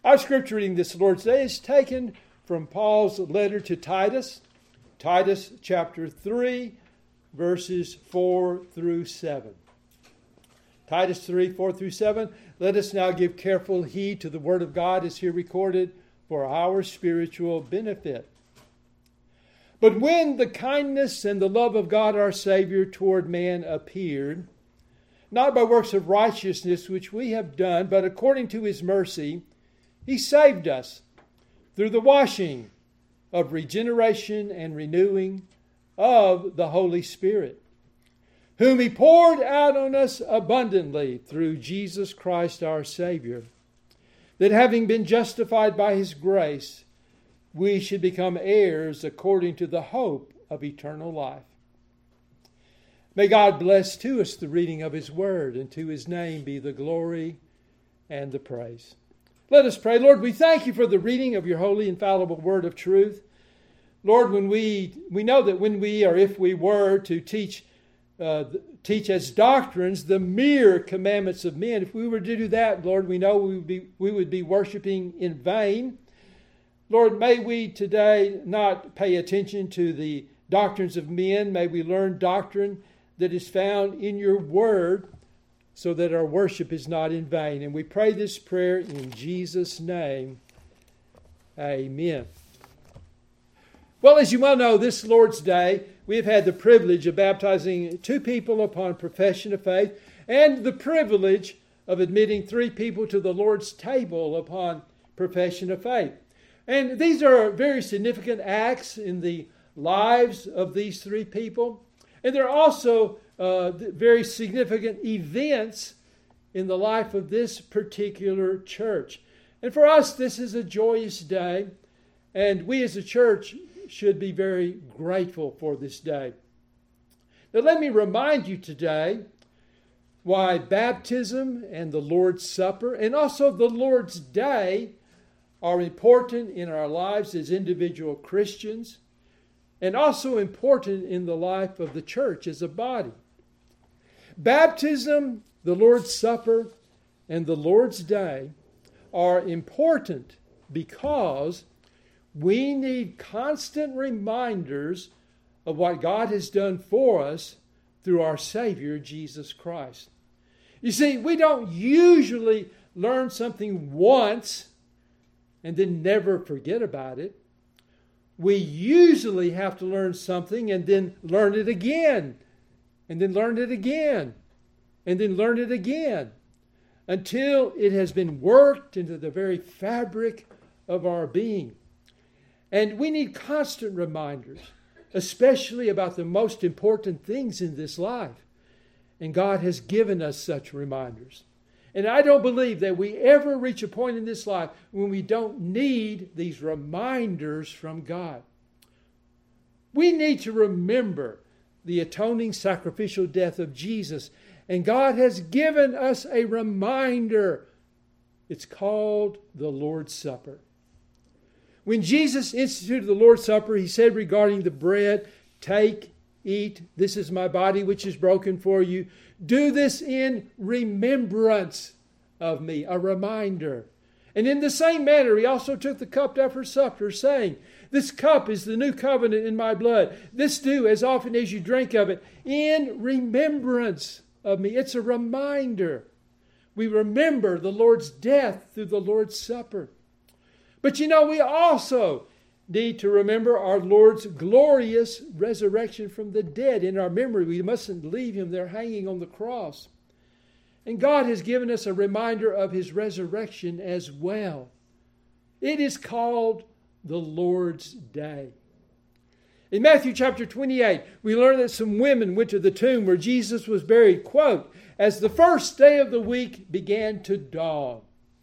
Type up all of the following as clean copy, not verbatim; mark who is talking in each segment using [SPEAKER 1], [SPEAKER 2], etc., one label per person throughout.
[SPEAKER 1] Our scripture reading this Lord's Day is taken from Paul's letter to Titus, Titus chapter 3, verses 4 through 7. Titus 3, 4 through 7. Let us now give careful heed to the word of God as here recorded for our spiritual benefit. But when the kindness and the love of God our Savior toward man appeared, not by works of righteousness which we have done, but according to his mercy, he saved us through the washing of regeneration and renewing of the Holy Spirit, whom he poured out on us abundantly through Jesus Christ our Savior, that having been justified by his grace, we should become heirs according to the hope of eternal life. May God bless to us the reading of his word, and to his name be the glory and the praise. Let us pray. Lord, we thank you for the reading of your holy, infallible word of truth. Lord, when we know that when we, or if we were to teach as doctrines the mere commandments of men, if we were to do that, Lord, we know we would be worshiping in vain. Lord, may we today not pay attention to the doctrines of men. May we learn doctrine that is found in your word, so that our worship is not in vain. And we pray this prayer in Jesus' name. Amen. Well, as you well know, this Lord's Day, we have had the privilege of baptizing 2 people upon profession of faith, and the privilege of admitting 3 people to the Lord's table upon profession of faith. And these are very significant acts in the lives of these 3 people. And they're also very significant events in the life of this particular church. And for us, this is a joyous day. And we as a church should be very grateful for this day. Now let me remind you today why baptism and the Lord's Supper and also the Lord's Day are important in our lives as individual Christians, and also important in the life of the church as a body. Baptism, the Lord's Supper, and the Lord's Day are important because we need constant reminders of what God has done for us through our Savior, Jesus Christ. You see, we don't usually learn something once and then never forget about it. We usually have to learn something and then learn it again, and then learn it again, and then learn it again, until it has been worked into the very fabric of our being. And we need constant reminders, especially about the most important things in this life. And God has given us such reminders. And I don't believe that we ever reach a point in this life when we don't need these reminders from God. We need to remember the atoning sacrificial death of Jesus. And God has given us a reminder. It's called the Lord's Supper. When Jesus instituted the Lord's Supper, he said regarding the bread, "Take, eat, this is my body which is broken for you. Do this in remembrance of me," a reminder. And in the same manner, he also took the cup after supper, saying, "This cup is the new covenant in my blood. This do as often as you drink of it in remembrance of me." It's a reminder. We remember the Lord's death through the Lord's Supper. But you know, we also need to remember our Lord's glorious resurrection from the dead in our memory. We mustn't leave him there hanging on the cross. And God has given us a reminder of his resurrection as well. It is called the Lord's Day. In Matthew chapter 28, we learn that some women went to the tomb where Jesus was buried, quote, "as the first day of the week began to dawn."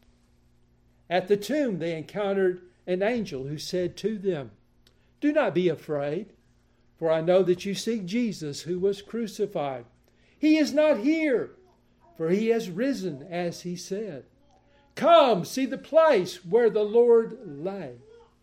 [SPEAKER 1] At the tomb, they encountered an angel who said to them, "Do not be afraid, for I know that you seek Jesus who was crucified. He is not here, for he has risen as he said. Come, see the place where the Lord lay."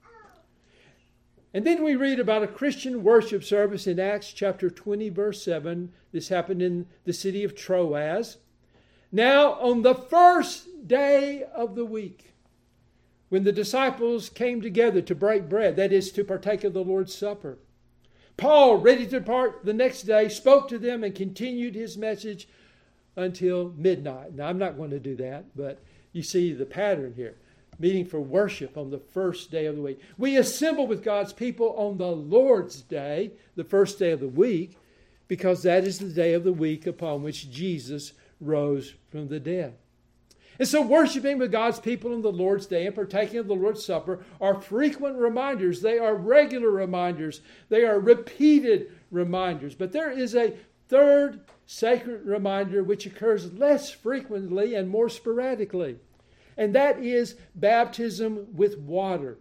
[SPEAKER 1] And then we read about a Christian worship service in Acts chapter 20, verse 7. This happened in the city of Troas. "Now, on the first day of the week, when the disciples came together to break bread, that is, to partake of the Lord's Supper. Paul, ready to depart the next day, spoke to them and continued his message until midnight. Now, I'm not going to do that, but you see the pattern here. Meeting for worship on the first day of the week. We assemble with God's people on the Lord's Day, the first day of the week, because that is the day of the week upon which Jesus rose from the dead. And so worshiping with God's people on the Lord's Day and partaking of the Lord's Supper are frequent reminders. They are regular reminders. They are repeated reminders. But there is a third sacred reminder which occurs less frequently and more sporadically. And that is baptism with water.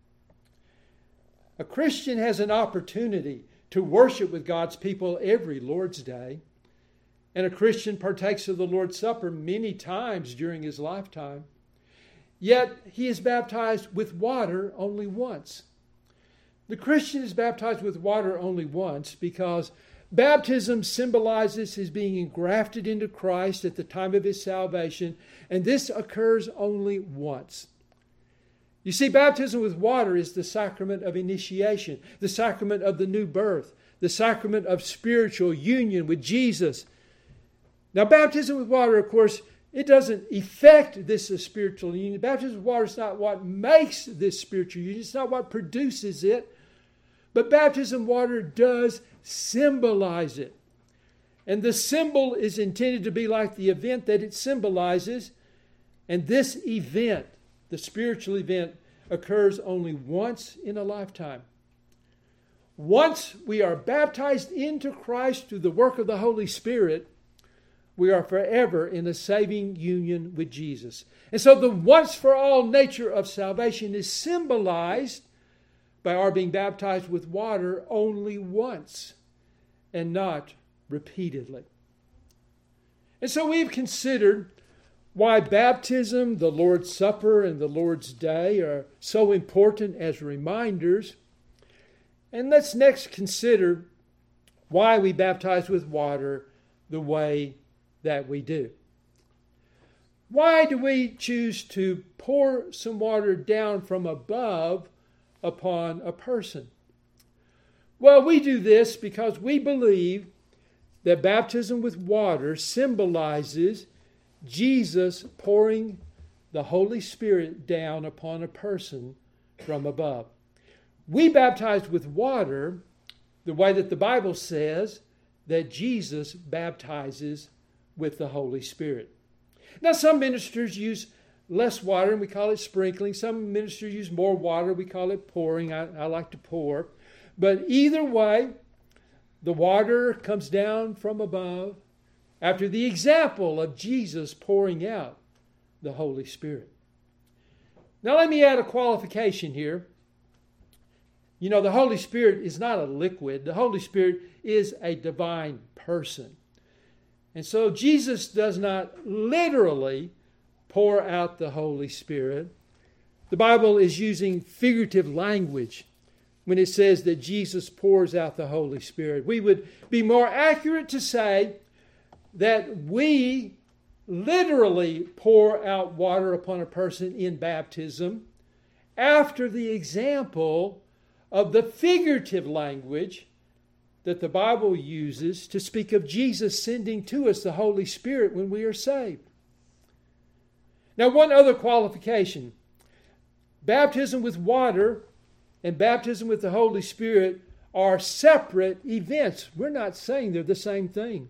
[SPEAKER 1] A Christian has an opportunity to worship with God's people every Lord's Day. And a Christian partakes of the Lord's Supper many times during his lifetime. Yet he is baptized with water only once. The Christian is baptized with water only once because baptism symbolizes his being engrafted into Christ at the time of his salvation, and this occurs only once. You see, baptism with water is the sacrament of initiation, the sacrament of the new birth, the sacrament of spiritual union with Jesus. Now, baptism with water, of course, it doesn't effect this spiritual union. Baptism with water is not what makes this spiritual union. It's not what produces it. But baptism with water does symbolize it. And the symbol is intended to be like the event that it symbolizes. And this event, the spiritual event, occurs only once in a lifetime. Once we are baptized into Christ through the work of the Holy Spirit, we are forever in a saving union with Jesus. And so the once-for-all nature of salvation is symbolized by our being baptized with water only once and not repeatedly. And so we've considered why baptism, the Lord's Supper, and the Lord's Day are so important as reminders. And let's next consider why we baptize with water the way that we do. Why do we choose to pour some water down from above upon a person? Well, we do this because we believe that baptism with water symbolizes Jesus pouring the Holy Spirit down upon a person from above. We baptize with water the way that the Bible says that Jesus baptizes with the Holy Spirit. Now, some ministers use less water, and we call it sprinkling. Some ministers use more water. We call it pouring. I like to pour. But either way, the water comes down from above after the example of Jesus pouring out the Holy Spirit. Now, let me add a qualification here. You know, the Holy Spirit is not a liquid. The Holy Spirit is a divine person. And so Jesus does not literally pour out the Holy Spirit. The Bible is using figurative language when it says that Jesus pours out the Holy Spirit. We would be more accurate to say that we literally pour out water upon a person in baptism after the example of the figurative language that the Bible uses to speak of Jesus sending to us the Holy Spirit when we are saved. Now, one other qualification. Baptism with water and baptism with the Holy Spirit are separate events. We're not saying they're the same thing.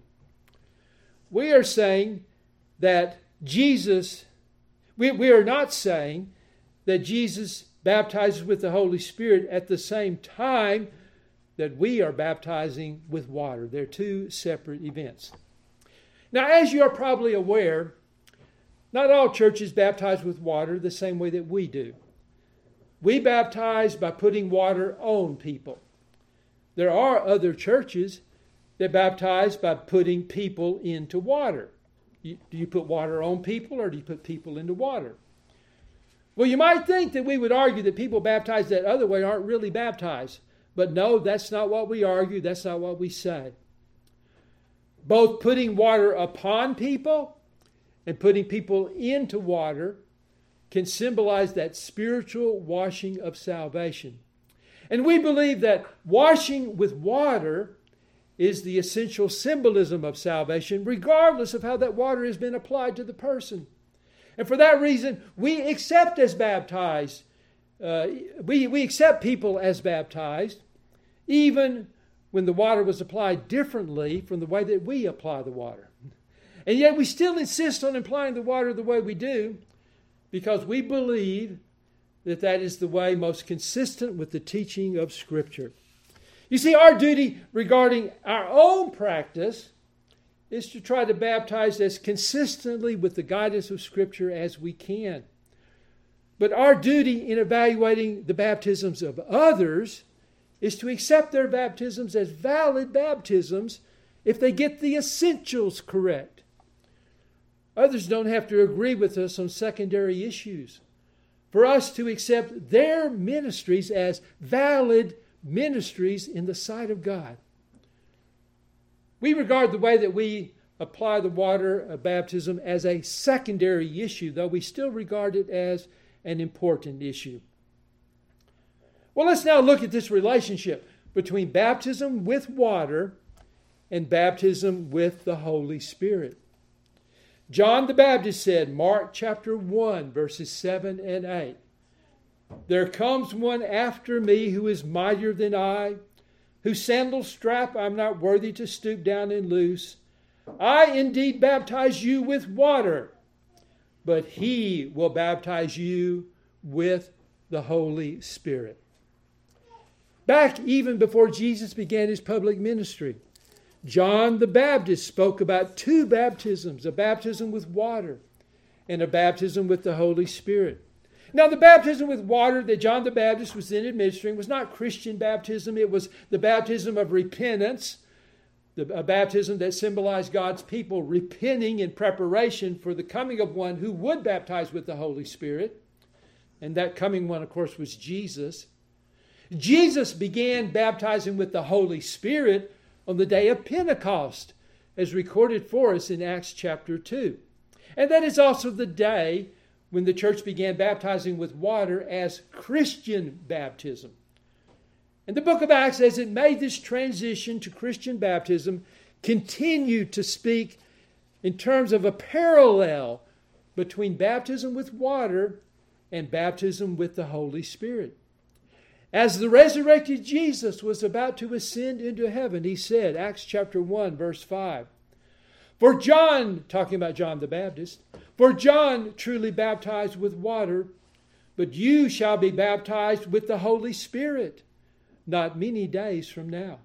[SPEAKER 1] We are saying that we are not saying that Jesus baptizes with the Holy Spirit at the same time that we are baptizing with water. They're two separate events. Now, as you're probably aware, not all churches baptize with water the same way that we do. We baptize by putting water on people. There are other churches that baptize by putting people into water. Do you put water on people, or do you put people into water? Well, you might think that we would argue that people baptized that other way aren't really baptized. But no, that's not what we argue. That's not what we say. Both putting water upon people and putting people into water can symbolize that spiritual washing of salvation. And we believe that washing with water is the essential symbolism of salvation, regardless of how that water has been applied to the person. And for that reason, we accept as baptized. We accept people as baptized, even when the water was applied differently from the way that we apply the water. And yet we still insist on applying the water the way we do, because we believe that that is the way most consistent with the teaching of Scripture. You see, our duty regarding our own practice is to try to baptize as consistently with the guidance of Scripture as we can. But our duty in evaluating the baptisms of others is to accept their baptisms as valid baptisms if they get the essentials correct. Others don't have to agree with us on secondary issues. For us to accept their ministries as valid ministries in the sight of God. We regard the way that we apply the water of baptism as a secondary issue, though we still regard it as an important issue. Well, let's now look at this relationship between baptism with water and baptism with the Holy Spirit. John the Baptist said, Mark chapter 1, verses 7 and 8, "There comes one after me who is mightier than I, whose sandal strap I am not worthy to stoop down and loose. I indeed baptize you with water, but he will baptize you with the Holy Spirit." Back even before Jesus began his public ministry, John the Baptist spoke about two baptisms, a baptism with water and a baptism with the Holy Spirit. Now, the baptism with water that John the Baptist was then administering was not Christian baptism. It was the baptism of repentance, a baptism that symbolized God's people repenting in preparation for the coming of one who would baptize with the Holy Spirit. And that coming one, of course, was Jesus. Jesus began baptizing with the Holy Spirit on the day of Pentecost, as recorded for us in Acts chapter 2. And that is also the day when the church began baptizing with water as Christian baptism. And the book of Acts, as it made this transition to Christian baptism, continued to speak in terms of a parallel between baptism with water and baptism with the Holy Spirit. As the resurrected Jesus was about to ascend into heaven, he said, Acts chapter 1, verse 5, "For John," talking about John the Baptist, "for John truly baptized with water, but you shall be baptized with the Holy Spirit not many days from now."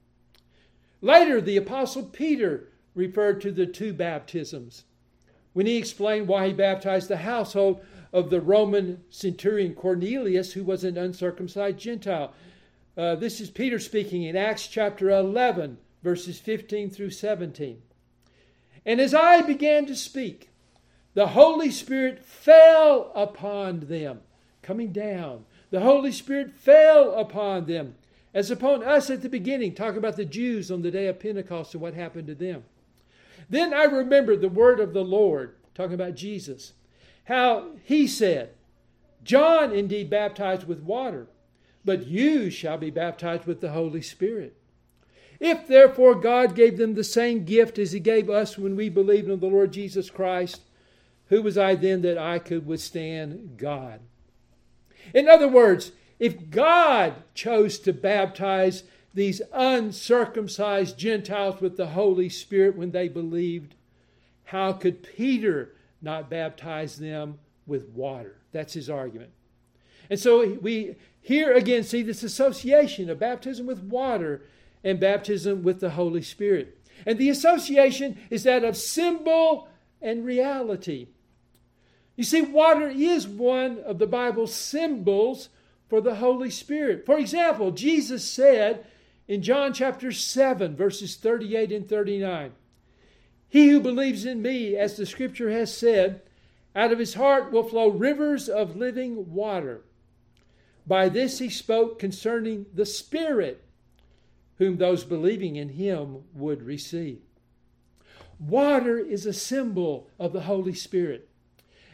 [SPEAKER 1] Later, the Apostle Peter referred to the two baptisms when he explained why he baptized the household of the Roman centurion Cornelius, who was an uncircumcised Gentile. This is Peter speaking in Acts chapter 11, verses 15 through 17. "And as I began to speak, the Holy Spirit fell upon them," coming down. The Holy Spirit fell upon them, as upon us at the beginning, talking about the Jews on the day of Pentecost and what happened to them. "Then I remembered the word of the Lord," talking about Jesus, "how he said, 'John indeed baptized with water, but you shall be baptized with the Holy Spirit.' If therefore God gave them the same gift as he gave us when we believed in the Lord Jesus Christ, who was I then that I could withstand God?" In other words, if God chose to baptize these uncircumcised Gentiles with the Holy Spirit when they believed, how could Peter not baptize them with water? That's his argument. And so we here again see this association of baptism with water and baptism with the Holy Spirit. And the association is that of symbol and reality. You see, water is one of the Bible's symbols for the Holy Spirit. For example, Jesus said in John chapter 7, verses 38 and 39, "He who believes in me, as the Scripture has said, out of his heart will flow rivers of living water." By this he spoke concerning the Spirit, whom those believing in him would receive. Water is a symbol of the Holy Spirit.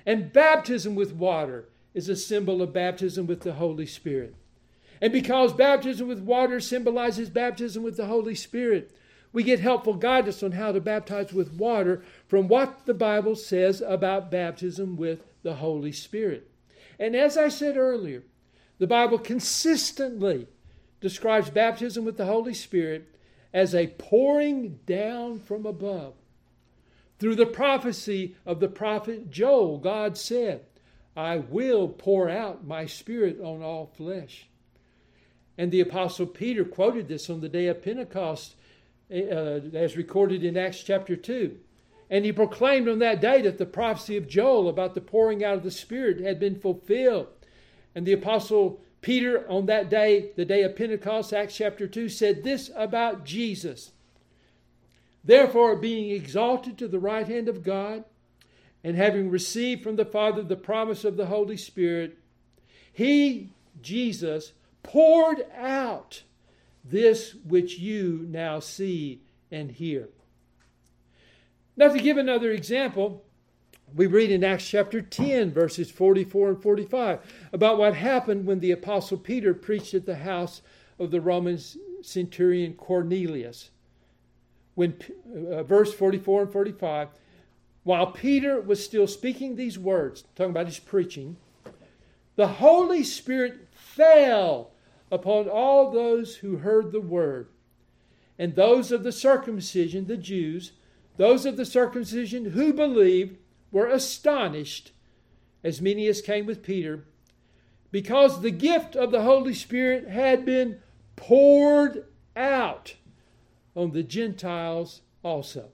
[SPEAKER 1] And baptism with water is a symbol of baptism with the Holy Spirit. And because baptism with water symbolizes baptism with the Holy Spirit, we get helpful guidance on how to baptize with water from what the Bible says about baptism with the Holy Spirit. And as I said earlier, the Bible consistently describes baptism with the Holy Spirit as a pouring down from above. Through the prophecy of the prophet Joel, God said, "I will pour out my Spirit on all flesh." And the Apostle Peter quoted this on the day of Pentecost, as recorded in Acts chapter 2. And he proclaimed on that day that the prophecy of Joel about the pouring out of the Spirit had been fulfilled. And the Apostle Peter on that day, the day of Pentecost, Acts chapter 2, said this about Jesus: "Therefore, being exalted to the right hand of God, and having received from the Father the promise of the Holy Spirit, He, Jesus, poured out this which you now see and hear." Now, to give another example, we read in Acts chapter 10, verses 44 and 45, about what happened when the Apostle Peter preached at the house of the Roman centurion Cornelius. When verse 44 and 45, while Peter was still speaking these words, talking about his preaching, the Holy Spirit fell upon all those who heard the word. And those of the circumcision, the Jews, those of the circumcision who believed, were astonished, as many as came with Peter, because the gift of the Holy Spirit had been poured out on the Gentiles also.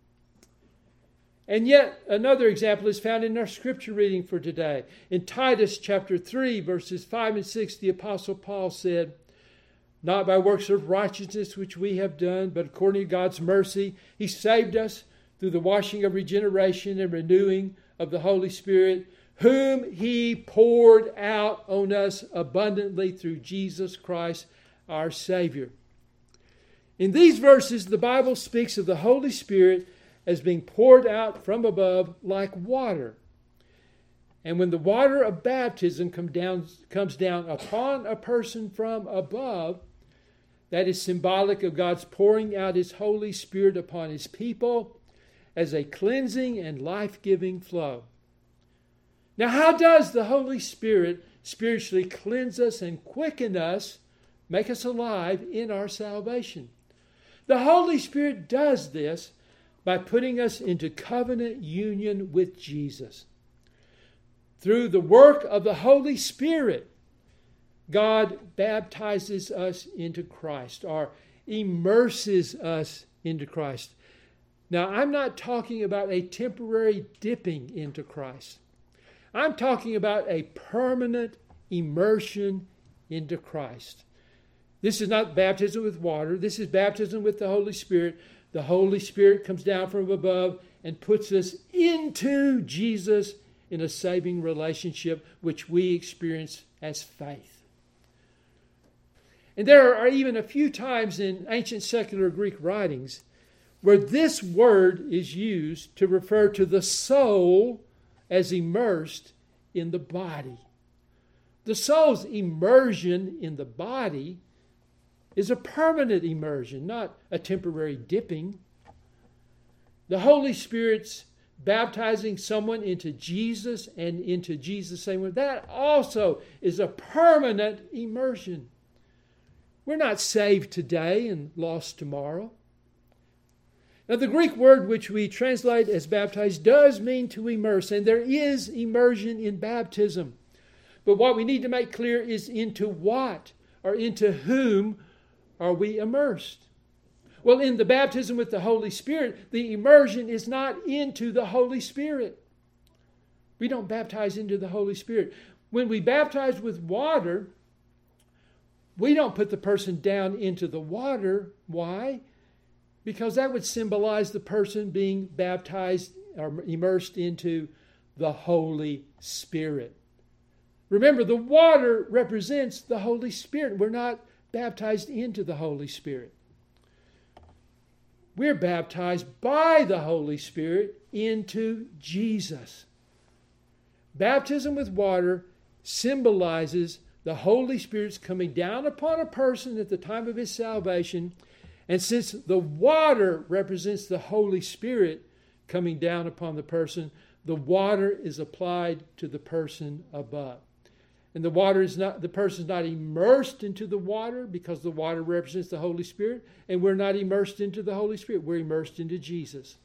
[SPEAKER 1] And yet another example is found in our scripture reading for today. In Titus chapter 3, verses 5 and 6, the Apostle Paul said, "Not by works of righteousness which we have done, but according to God's mercy, He saved us through the washing of regeneration and renewing of the Holy Spirit, whom He poured out on us abundantly through Jesus Christ our Savior." In these verses, the Bible speaks of the Holy Spirit as being poured out from above like water. And when the water of baptism comes down upon a person from above, that is symbolic of God's pouring out His Holy Spirit upon His people as a cleansing and life-giving flow. Now, how does the Holy Spirit spiritually cleanse us and quicken us, make us alive in our salvation? The Holy Spirit does this by putting us into covenant union with Jesus. Through the work of the Holy Spirit, God baptizes us into Christ, or immerses us into Christ. Now, I'm not talking about a temporary dipping into Christ. I'm talking about a permanent immersion into Christ. This is not baptism with water. This is baptism with the Holy Spirit. The Holy Spirit comes down from above and puts us into Jesus in a saving relationship, which we experience as faith. And there are even a few times in ancient secular Greek writings where this word is used to refer to the soul as immersed in the body. The soul's immersion in the body is a permanent immersion, not a temporary dipping. The Holy Spirit's baptizing someone into Jesus and into Jesus' same way, that also is a permanent immersion. We're not saved today and lost tomorrow. Now, the Greek word which we translate as baptize does mean to immerse, and there is immersion in baptism. But what we need to make clear is into what or into whom are we immersed? Well, in the baptism with the Holy Spirit, the immersion is not into the Holy Spirit. We don't baptize into the Holy Spirit. When we baptize with water, we don't put the person down into the water. Why? Because that would symbolize the person being baptized or immersed into the Holy Spirit. Remember, the water represents the Holy Spirit. We're not baptized into the Holy Spirit. We're baptized by the Holy Spirit into Jesus. Baptism with water symbolizes the Holy Spirit's coming down upon a person at the time of his salvation. And since the water represents the Holy Spirit coming down upon the person, the water is applied to the person above. And the person's not immersed into the water because the water represents the Holy Spirit, and we're not immersed into the Holy Spirit. We're immersed into Jesus.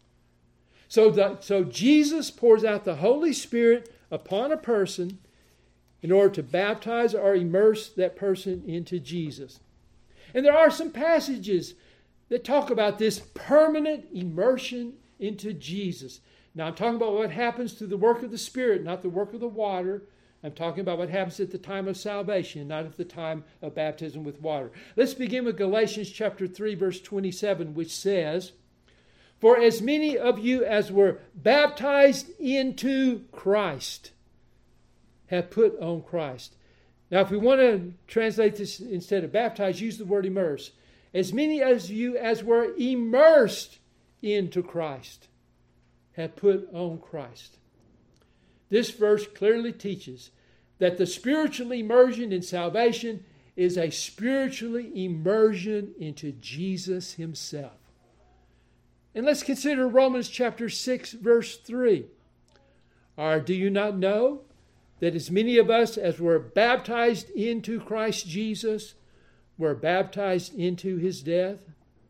[SPEAKER 1] So Jesus pours out the Holy Spirit upon a person in order to baptize or immerse that person into Jesus. And there are some passages that talk about this permanent immersion into Jesus. Now I'm talking about what happens through the work of the Spirit, not the work of the water. I'm talking about what happens at the time of salvation, not at the time of baptism with water. Let's begin with Galatians chapter 3, verse 27, which says, "For as many of you as were baptized into Christ have put on Christ." Now, if we want to translate this instead of baptized, use the word immerse. As many of you as were immersed into Christ have put on Christ. This verse clearly teaches that the spiritual immersion in salvation is a spiritual immersion into Jesus himself. And let's consider Romans chapter 6, verse 3. Or do you not know that as many of us as were baptized into Christ Jesus were baptized into his death?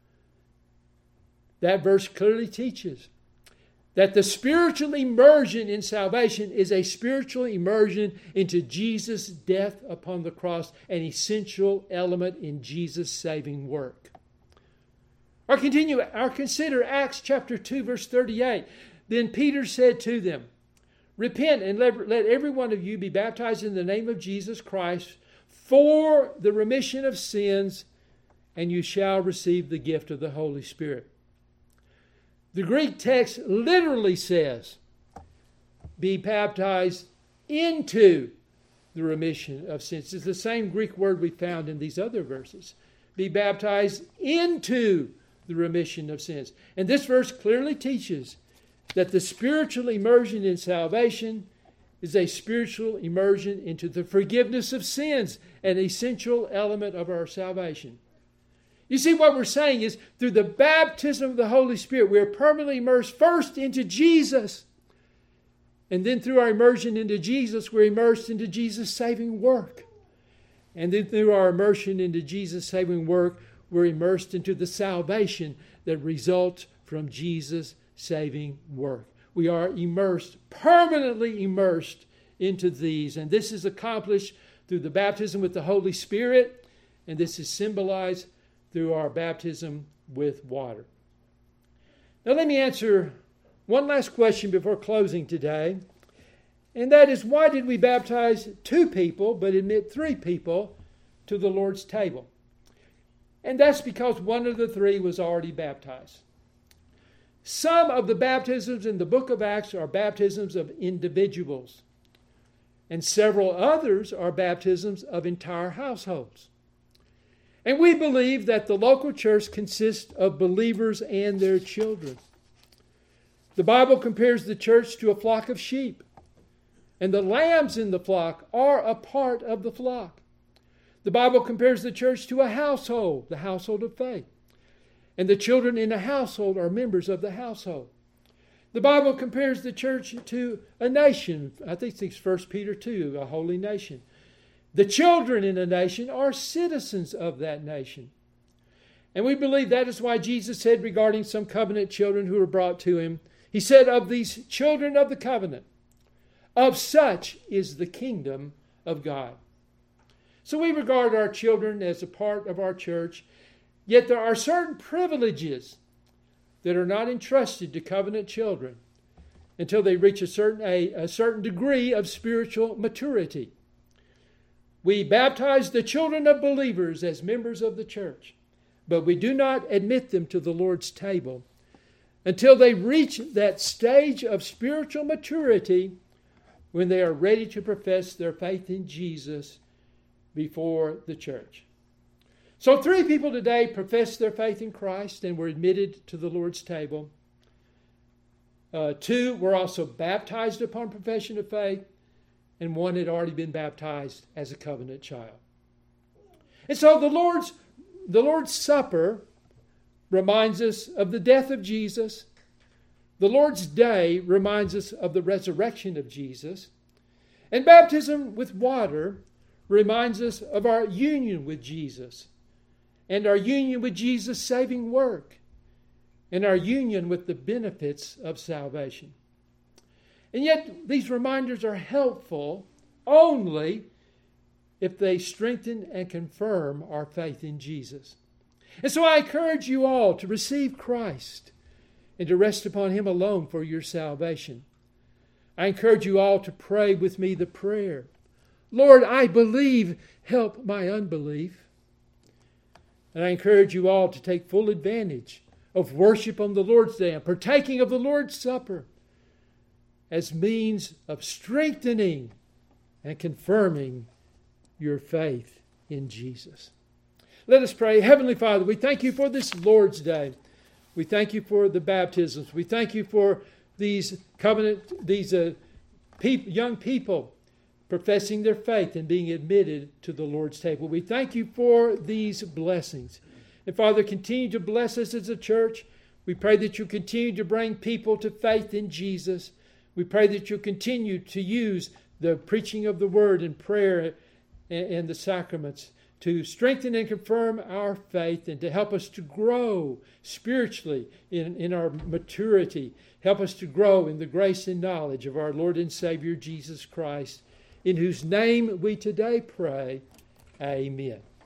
[SPEAKER 1] That verse clearly teaches that the spiritual immersion in salvation is a spiritual immersion into Jesus' death upon the cross, an essential element in Jesus' saving work. Or consider Acts chapter 2, verse 38. Then Peter said to them, "Repent and let every one of you be baptized in the name of Jesus Christ for the remission of sins, and you shall receive the gift of the Holy Spirit." The Greek text literally says, be baptized into the remission of sins. It's the same Greek word we found in these other verses. Be baptized into the remission of sins. And this verse clearly teaches that the spiritual immersion in salvation is a spiritual immersion into the forgiveness of sins, an essential element of our salvation. You see, what we're saying is through the baptism of the Holy Spirit, we are permanently immersed first into Jesus. And then through our immersion into Jesus, we're immersed into Jesus' saving work. And then through our immersion into Jesus' saving work, we're immersed into the salvation that results from Jesus' saving work. We are immersed, permanently immersed into these. And this is accomplished through the baptism with the Holy Spirit. And this is symbolized through our baptism with water. Now let me answer one last question before closing today. And that is, why did we baptize 2 people but admit 3 people to the Lord's table? And that's because one of the 3 was already baptized. Some of the baptisms in the book of Acts are baptisms of individuals. And several others are baptisms of entire households. And we believe that the local church consists of believers and their children. The Bible compares the church to a flock of sheep. And the lambs in the flock are a part of the flock. The Bible compares the church to a household, the household of faith. And the children in a household are members of the household. The Bible compares the church to a nation. I think it's 1 Peter 2, a holy nation. The children in a nation are citizens of that nation. And we believe that is why Jesus said regarding some covenant children who were brought to him, he said, "Of these children of the covenant, of such is the kingdom of God." So we regard our children as a part of our church, yet there are certain privileges that are not entrusted to covenant children until they reach a certain degree of spiritual maturity. We baptize the children of believers as members of the church, but we do not admit them to the Lord's table until they reach that stage of spiritual maturity when they are ready to profess their faith in Jesus before the church. So 3 people today profess their faith in Christ and were admitted to the Lord's table. 2 were also baptized upon profession of faith, and 1 had already been baptized as a covenant child. And so the Lord's Supper reminds us of the death of Jesus. The Lord's Day reminds us of the resurrection of Jesus. And baptism with water reminds us of our union with Jesus and our union with Jesus' saving work and our union with the benefits of salvation. And yet these reminders are helpful only if they strengthen and confirm our faith in Jesus. And so I encourage you all to receive Christ and to rest upon Him alone for your salvation. I encourage you all to pray with me the prayer, Lord, I believe, help my unbelief. And I encourage you all to take full advantage of worship on the Lord's Day and partaking of the Lord's Supper as means of strengthening and confirming your faith in Jesus. Let us pray. Heavenly Father, we thank you for this Lord's Day. We thank you for the baptisms. We thank you for these young people professing their faith and being admitted to the Lord's table. We thank you for these blessings. And Father, continue to bless us as a church. We pray that you continue to bring people to faith in Jesus. We pray that you continue to use the preaching of the word and prayer and the sacraments to strengthen and confirm our faith and to help us to grow spiritually in our maturity. Help us to grow in the grace and knowledge of our Lord and Savior Jesus Christ, in whose name we today pray. Amen.